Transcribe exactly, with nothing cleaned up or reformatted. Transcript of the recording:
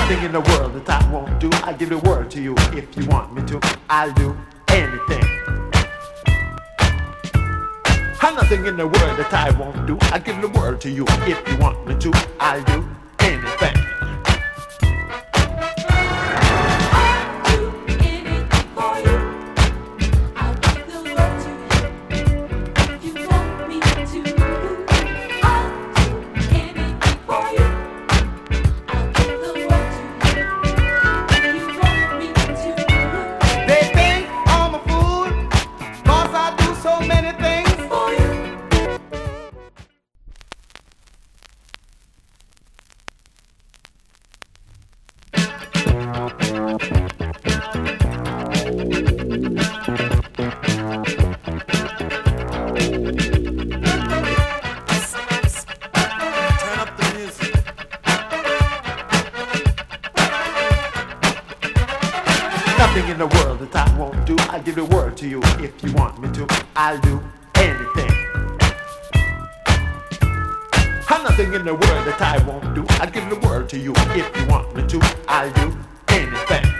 Nothing in the world that I won't do. I give the word to you if you want me to. I'll do anything. And nothing in the world that I won't do. I give the word to you if you want me to. I'll do anything. Nothing in the world that I won't do. I give the word to you if you want me to. I'll do anything. And nothing in the world that I won't do. I give the word to you if you want me to. I'll do anything.